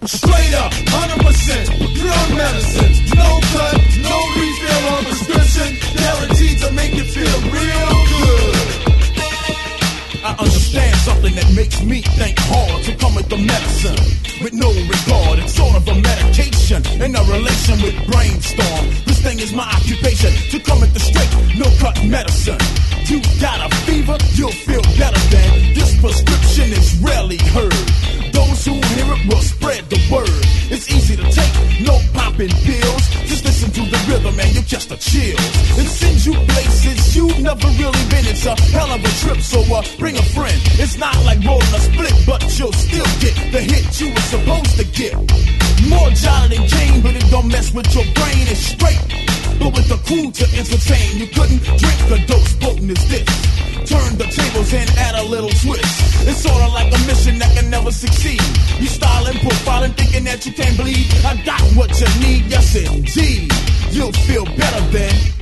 Straight up, 100% pure medicine. No cut, no refill or prescription. Guaranteed to make you feel real good. I understand something that makes me think hard to come with the medicine with no regard. It's sort of a medication in a relation with brainstorm. This thing is my occupation, to come with the straight, no cut medicine. You got a fever, you'll feel better than this prescription is rarely heard. Those who hear it will spread the word. It's easy to take, no popping pills. Just listen to the rhythm and you'll catch the chills. It sends you places you've never really been. It's a hell of a trip, so bring a friend. It's not like rolling a split, but you'll still get the hit you were supposed to get. More jolly than Kane, but it don't mess with your brain. It's straight, but with the crew to entertain. You couldn't drink a dose potent as this. Turn the tables and add a little twist. It's sorta like a mission that can never succeed. You styling, profiling, thinking that you can't bleed. I got what you need, yes indeed. You'll feel better then.